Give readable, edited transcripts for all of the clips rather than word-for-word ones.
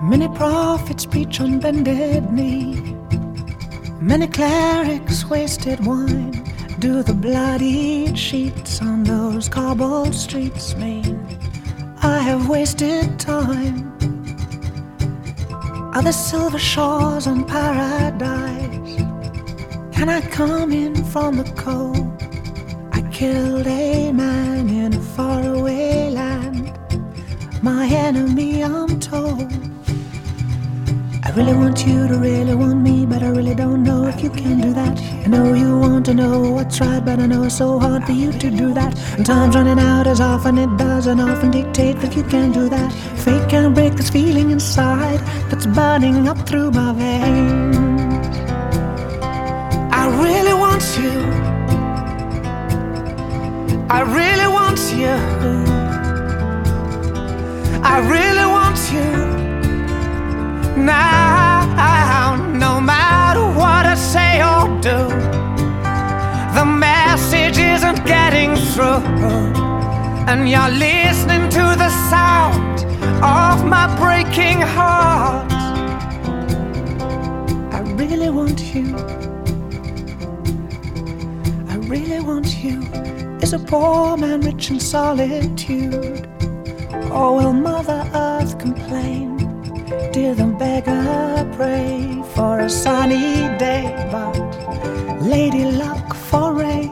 Many prophets preach on bended knee. Many clerics wasted wine. Do the bloodied sheets on those cobbled streets mean I have wasted time? Are the silver shores on paradise? Can I come in from the cold? I killed a man in a faraway land, my enemy I'm told. I really want you to really want me, but I really don't know if you can do that. I know you want to know what's right, but I know it's so hard for you to do that. And time's running out as often it does, and often dictate that you can't do that. Fate can't break this feeling inside that's burning up through my veins. I really want you. I really want you. I really want you. Now, no matter what I say or do, the message isn't getting through, and you're listening to the sound of my breaking heart. I really want you. I really want you. Is a poor man rich in solitude? Or will Mother Earth complain? Did the beggar pray for a sunny day, but Lady Luck for rain?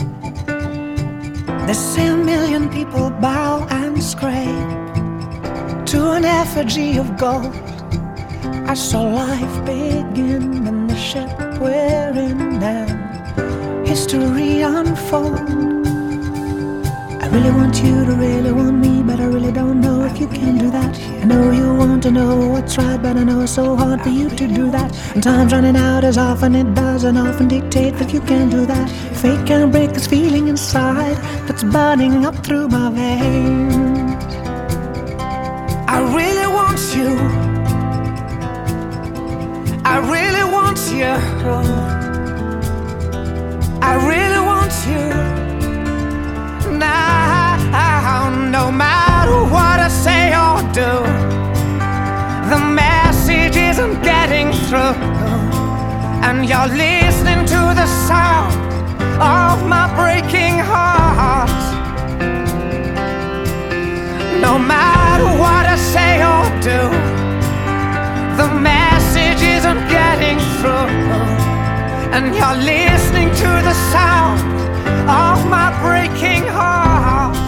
They say 1 million people bow and scrape to an effigy of gold. I saw life begin in the ship we're in, and history unfold. I really want you to really want me, but I really don't know if you can do that. I know you want to know what's right, but I know it's so hard for you to do that. And time's running out as often it does, and often dictate that you can't do that. Fate can't break this feeling inside that's burning up through my veins. I really want you. I really want you. I really want you. Now, no matter what I say or do, the message isn't getting through, and you're listening to the sound of my breaking heart. No matter what I say or do, the message isn't getting through, and you're listening to the sound of my breaking heart.